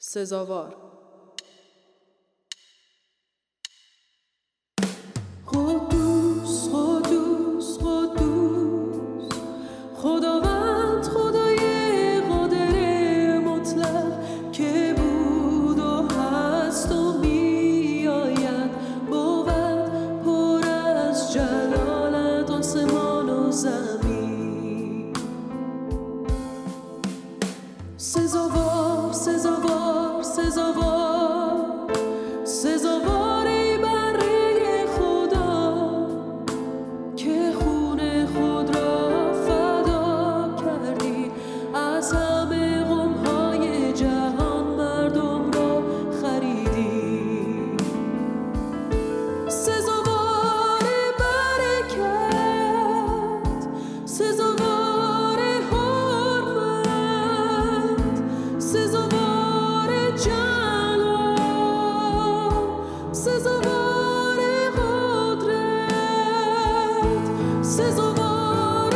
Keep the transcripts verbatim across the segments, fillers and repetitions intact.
سزاوار. قدوس قدوس قدوس خداوند، خدای قادر مطلق که بود و هست و می آید، بود پر از جلالت آسمان و زمین. سزاوار سزاوار سزاوار سزاوار ای بره خدا که خون خود را فدا کردی، از همه قوم‌های جهان مردم را خریدی. سزاوار برکت، سزاوار حرمت، سزاوار جلال، سزاوار قدرت، سزاوار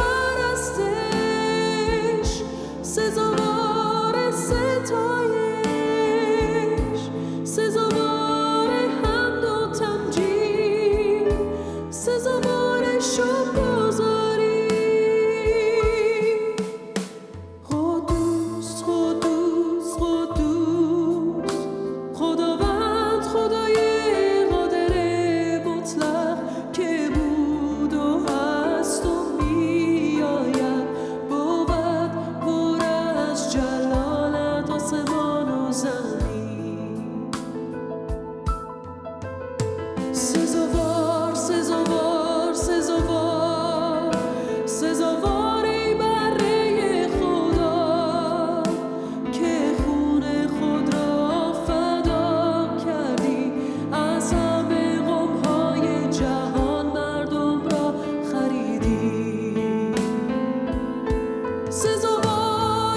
پرستش، سزاوار ستایش، سزاوار حمد و تمجید، سزاوار شکرگزاری. قدوس قدوس قدوس خداوند، خدای قادر مطلق که بود و هست و می آید، بود پر از جلالت آسمان و زمین. سزاوار سزاوار سزاوار سزاوار ای بره خدا که خون خود را فدا کردی، از همه قوم‌های جهان مردم را خریدی. سزاوار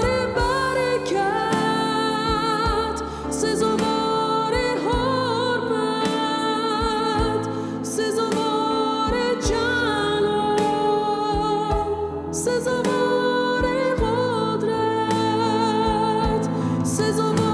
برکت، سزاوار حرمت، سزاوار جلال، سزاوار قدرت، سزاوار